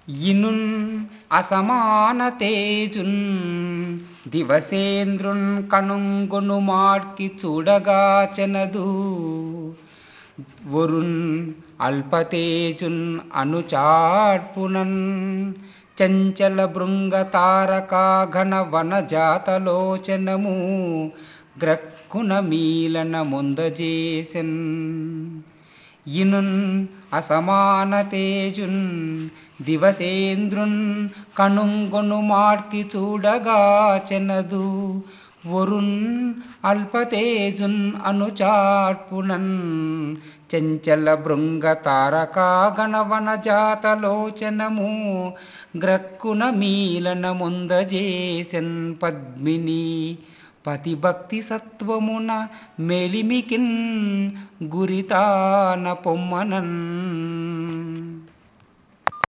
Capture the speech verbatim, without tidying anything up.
ఇనున్ అసమాన తేజున్ దివసేంద్రున్ కనుంగొను మార్కి చూడగా చెనదు. వరున్ అల్పతేజున్ అనుచాట్పునన్ చంచల భృంగ తారకా ఘన వన జాతలోచనము గ్రక్కున మీలన ముందజేసెన్. ఇనున్ అసమాన తేజున్ దివసేంద్రున్ కనుంగొను మార్కి చూడగా చెనదు. వరున్ అల్పతేజున్ అనుచాట్పునన్ చంచల భృంగ తారకా గణవన జాతలోచనము గ్రక్కున మీలన ముందజేసెన్. పద్మిని పతిభక్తి సత్వమున మెలిమికిన్ గురితాన పొమ్మనన్.